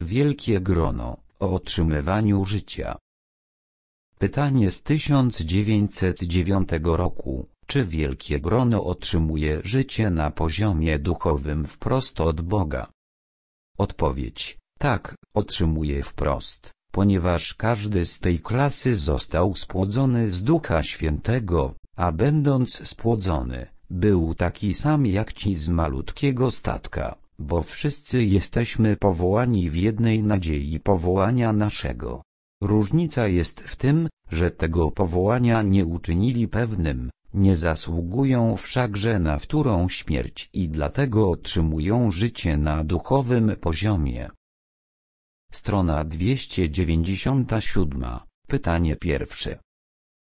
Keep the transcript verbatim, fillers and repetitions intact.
Wielkie grono, o otrzymywaniu życia. Pytanie z tysiąc dziewięćset dziewiątego roku. Czy wielkie grono otrzymuje życie na poziomie duchowym wprost od Boga? Odpowiedź: tak, otrzymuje wprost, ponieważ każdy z tej klasy został spłodzony z Ducha Świętego, a będąc spłodzony, był taki sam jak ci z malutkiego statka, bo wszyscy jesteśmy powołani w jednej nadziei powołania naszego. Różnica jest w tym, że tego powołania nie uczynili pewnym, nie zasługują wszakże na wtórą śmierć i dlatego otrzymują życie na duchowym poziomie. Strona dwieście dziewięćdziesiąta siódma. Pytanie pierwsze.